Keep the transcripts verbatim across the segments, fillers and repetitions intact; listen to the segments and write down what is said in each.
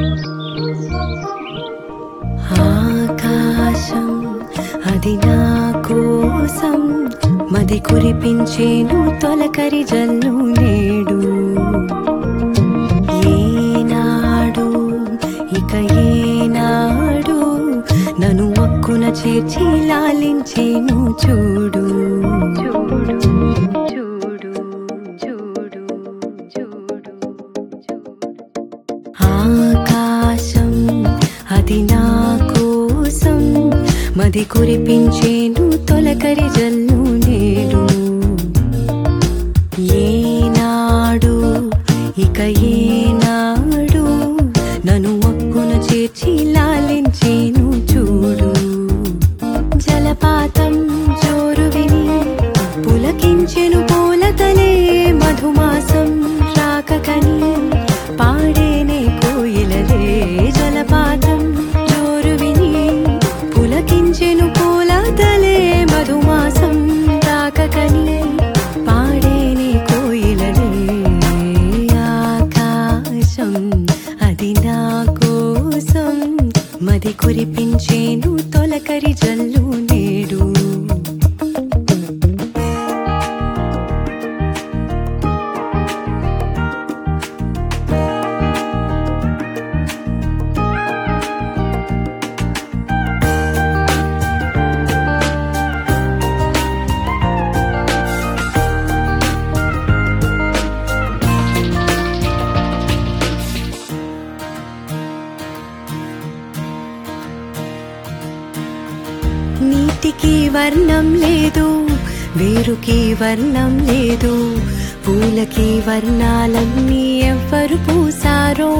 ఆకాశం అది నా కోసం మది కురిపించేను తొలకరి జల్లు నేడు ఏనాడు ఇక ఏనాడు నన్ను ఒక్కున చేర్చి లాలించేను చూడు చూడు చూడు చూడు చూడు ఆకాశం అది నా కోసం మది కురిపించేను తొలకరి జల్లు నేడు ఏనాడు ఇక ఏనాడు నన్ను ఒక్కున చేర్చి లాలించేను చూడు జలపాతం జోరు విని పులకించెను పూలతలే మధుమాసం రాకకని పాడేనే కోయిలలే జలపాతం జోరు విని పులకించెను పూలతలే మధుమాసం రాకకని పాడేనే కోయిలలే ఆకాశం అది నా కోసం మది కురిపించేను తొలకరి జల్లు నేడు నీటికి వర్ణం లేదు వేరుకి వర్ణం లేదు పూలకి వర్ణాలన్నీ ఎవ్వరు పూసారో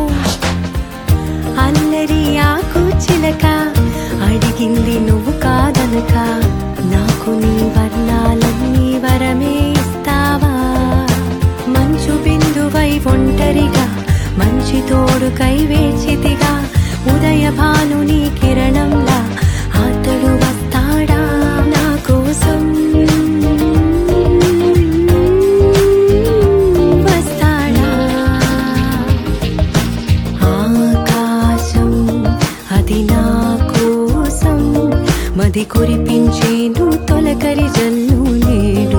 అల్లరి ఆకు చిలక అడిగింది నువ్వు కాదనక నాకు నీ వర్ణాలన్నీ వరమే ఇస్తావా మంచు బిందువై ఒంటరిగా మంచి తోడుకై వేచితిగా ఉదయ భానుని కిరణంలా అతడు వస్తాడా నా కోసం వస్తాడా ఆకాశం అది నా కోసం మది కురిపించేను తొలకరి జల్లు నేడు